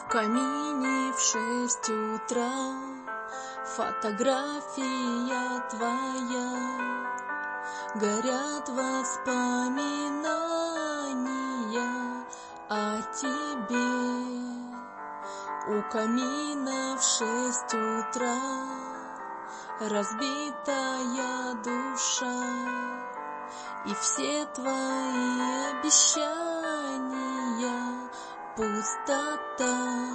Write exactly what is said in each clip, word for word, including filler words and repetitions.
камине в шесть утра фотография твоя, горят воспоминания о тебе. У камина в шесть утра разбитая душа, и все твои обещания пустота.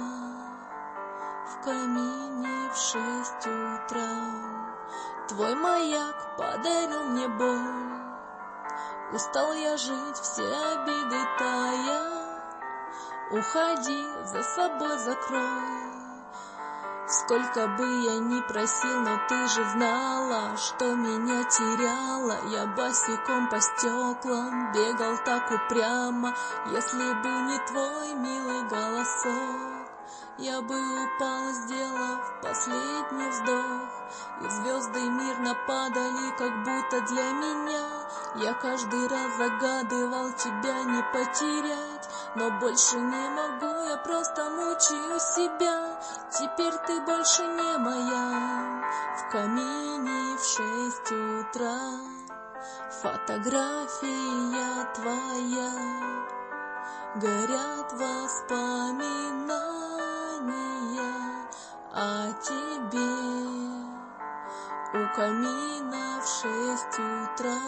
В камине в шесть утра твой маяк подарил мне боль. Устал я жить, все обиды тая. Уходи, за собой закрой. Сколько бы я ни просил, но ты же знала, что меня теряла. Я босиком по стеклам бегал так упрямо. Если бы не твой милый голосок, я бы упал, сделав последний вздох. И звезды мирно падали, как будто для меня. Я каждый раз загадывал тебя не потерять, но больше не могу, я просто мучаю себя. Теперь ты больше не моя. В камине в шесть утра фотография твоя, горят воспоминания о тебе. У камина в шесть утра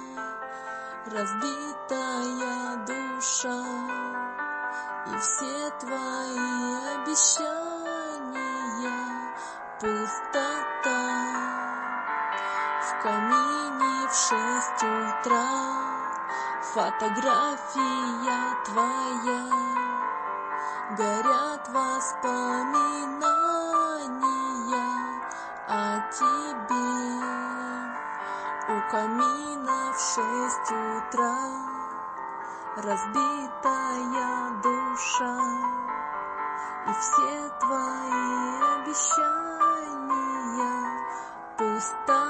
разбитая душа, и все твои обещания пустота. В камине в шесть утра фотография твоя, горят воспоминания о тебе. У камина в шесть утра разбитая душа, и все твои обещания пустота.